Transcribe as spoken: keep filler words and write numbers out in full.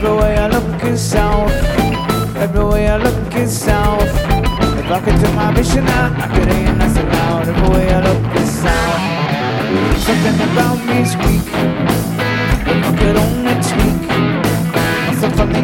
Everywhere I look is south. Everywhere I look is south. If I could turn my vision out, I could hear nice and loud. Everywhere I look is south. Something about me is weak. If I could only tweak myself from